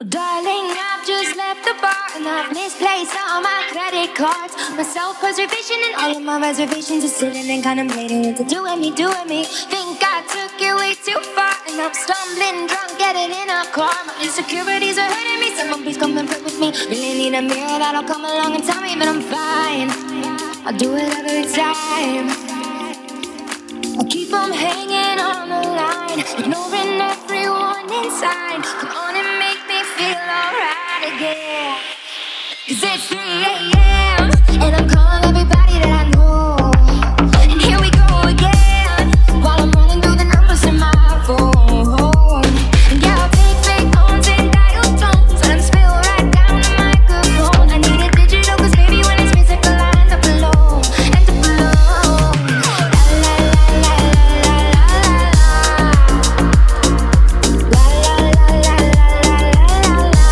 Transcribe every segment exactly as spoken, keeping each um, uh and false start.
Darling, I've just left the bar and I've misplaced all my credit cards. My self-preservation and all of my reservations are sitting and contemplating what to do with me, do with me. Think I took it way too far and I'm stumbling drunk, getting in a car. My insecurities are hurting me, someone please come and play with me. Really need a mirror that'll come along and tell me that I'm fine. I'll do it every time. I'll keep on hanging on the line, ignoring every warning sign. Come on and make me feel alright again. Cause it's three a.m. and I'm calling everybody that I know. And here we go again, while I'm running through the numbers in my phone. And yeah, I'll take fake phones and dial tones, let them spill right down the microphone. I need it digital cause baby when it's physical I end up alone, end up alone. La la la la la la la la la la la la.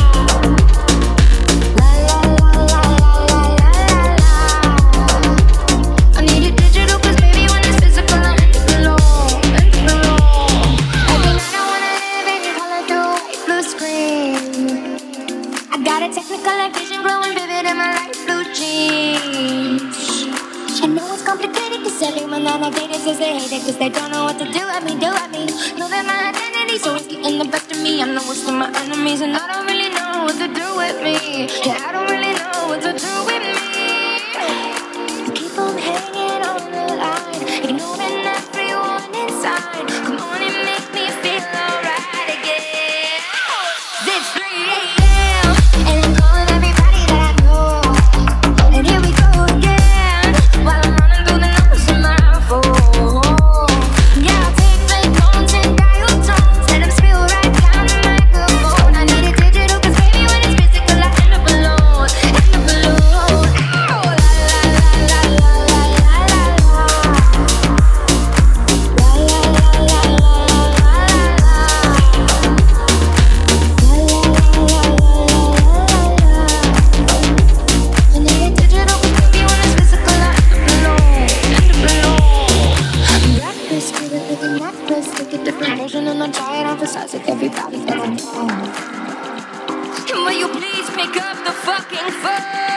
I need it digital cause baby when it's physical I end up alone, end up alone. Every night I wanna live in color through white blue screen. I got a technicolor vision growing vivid in my light blue jeans. I know it's complicated cause everyone that I dated says they hate it cause they don't know what to do at me, do at me. Know that my identity's always getting the best of me. I'm the worst of my enemies and I don't really know what to do with me. Yeah, I don't really know what to do with me. I keep on hanging on the line, ignoring every warning sign. Come on and make me feel alright again. It's three a.m. and I'm calling everybody that I know. And here we go again, while I'm running through the numbers in my phone. Yeah, I'll take fake phones and dial tones, let them spill right down the microphone. I need it digital cause baby when it's physical I end up alone, end up alone. Oh, la la la la la la la la. La la la la la la la la. I need it digital cause baby when it's physical I end up alone, end up alone. I'm reckless, feeling like a necklace. Look at the promotion and I try and emphasize with everybody that I know. And will you please pick up the fucking phone?